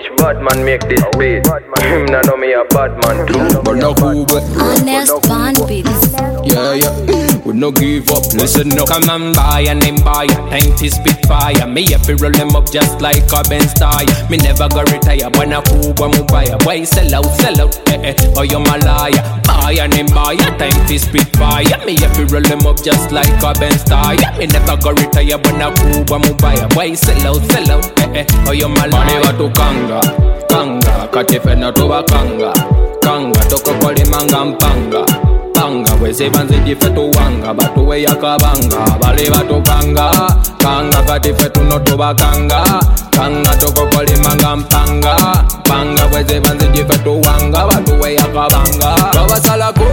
Which bad man make this beat? Him nah know me a bad man too. But no cool, but Honest Bond Beats. yeah, we no give up. Listen up. Come and buy and then buy. Time to spit fire. Me have to roll them up just like a Benz tire. Me never go retire. When I cool, when I buy. Why sell out, or you my liar. Buy and then buy. Time to spit fire. Me have to roll them up just like a Benz tire. Me never go retire. When I cool, when I buy. Why sell out, or you my liar. Money to kanga, kanga. Katifena to a kanga, kanga. Toko koli manga mpanga. Panga, we say vanze difetu wanga. Batu we yakabanga. Bale batu kanga, kanga. Katifetu no to a kanga, kanga. Toko koli manga mpanga. Panga, we say vanze difetu wanga. Batu we yakabanga. Kaba salako,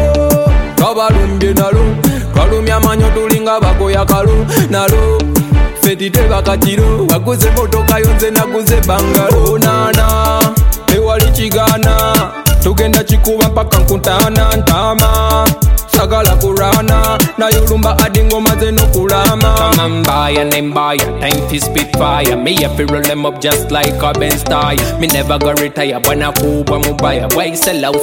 kaba lumbi nalu. Kalumya manyo tulinga bako yakalu nalu. Fetite bakatiro, wakuze motoka yonze nakuze bangalo. Nana, ewali chigana, tugenda chikuba mpaka nkuntana ntama. Sagala kurana, na yulumba adingoma zeno kulama. Come and buy and then buy. Time to spit fire. Me have to roll them up just like a Benz tire. Me never go retire. When I cool, when I buy. Why sell out,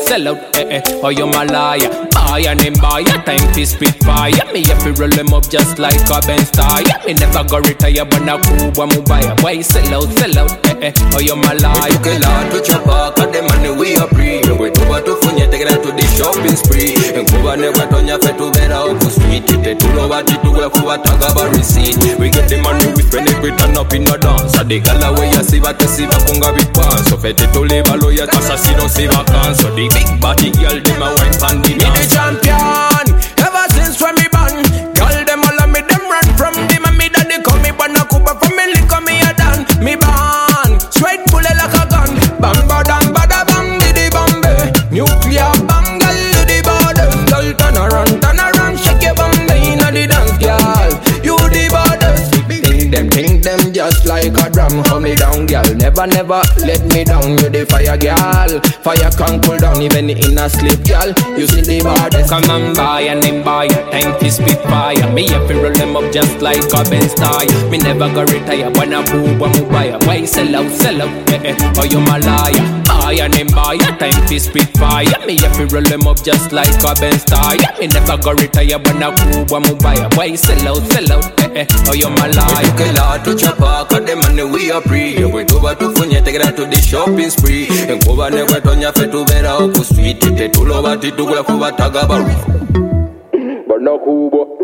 or you my liar. Buy and then buy. Time to spit fire. Me have to roll them up just like a Benz tire. Me never go retire. When I cool, when I buy. Why sell out, or you my liar. We took a lot to chop up, got the money we are free. We do what to fun, take it to the shopping spree. And go on never turn your fat to better up to street. It to know what it to work for a tag of a receipt. We get the money, we spend it, we turn up in the dance. So the gala way you see what you see, what kunga big pants. So fete to live a lawyer, assassino see what can. So the big body girl, them a wine pan the dance. Me the champion, ever since when me born. Girl, them all of me, them run from the mommy daddy call me Bana Kuba from me lick on me a dan. Me born, straight bullet like a gun. Bang badam badabang diddy bambe. Nuclear bang girl the border. Girl turn around, shake your bambe inna the dance, girl. You the border. Think them just like a drum. Hold me down, girl. Never let me down. You the fire, girl. Fire can't cool down even in a sleep, girl. You see the border. Come and buy and then buy. Time to spit fire. Me have to roll them up just like a Benz tire. Me never go retire. When I cool, when I buy. Why sell out, or you my liar. Buy and then buy. Time to spit fire. Me have to roll them up just like a Benz tire. Me never go retire. When I cool, when I buy. Why sell out, or you my liar. We took a lot to chop up, got the money we are free. We do what to fun, take it to the shopping spree. And go on never turn your fat to better up to street. It to love what it to work for a tag of a But no cool,